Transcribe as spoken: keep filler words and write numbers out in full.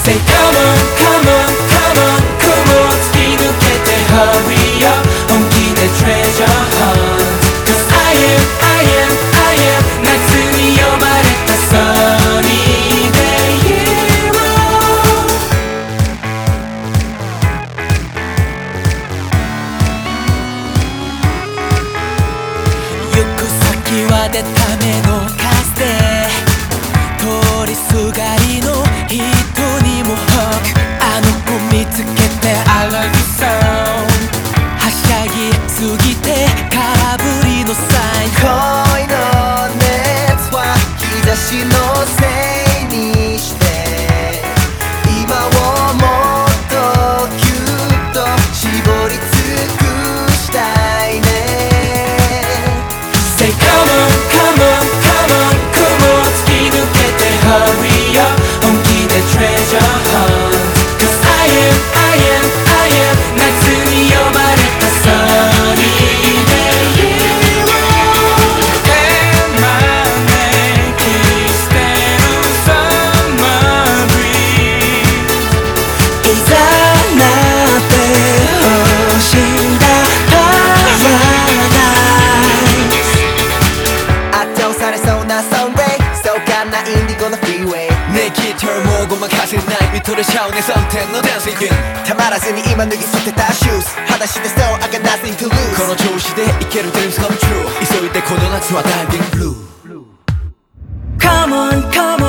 Say come on, come on, come on 雲を突き抜けて Hurry up 本気で Treasure Hunt Cause I am, I am, I am 夏に呼ばれた Sunny Day Hero 行く先は出た目の数で通りすがりの人にも Hug あの子見つけて I love you so はしゃぎすぎて空振りのサイン恋の熱は日差しのせいにして今をもっとぎゅっと絞り尽くしたいね Say come on, come on, come on 雲を突き抜けて Hurry up 本気で Treasure Hunt Cause I am, I am, I am 夏に呼ばれた Sunny Day Hero And my name 消してる Summer Breeze いざなってほしいんだ圧倒されそうな Sunray そうかなインディゴのフリーウェイ 내 깃털もごまかせない見とれちゃうねさんてんの Dancing Queen たまらずに今脱ぎ捨てた Shoes 裸足で So I got nothing to lose この調子でいける Dreams come true 急いでこの夏は Diving Blue Come on, come on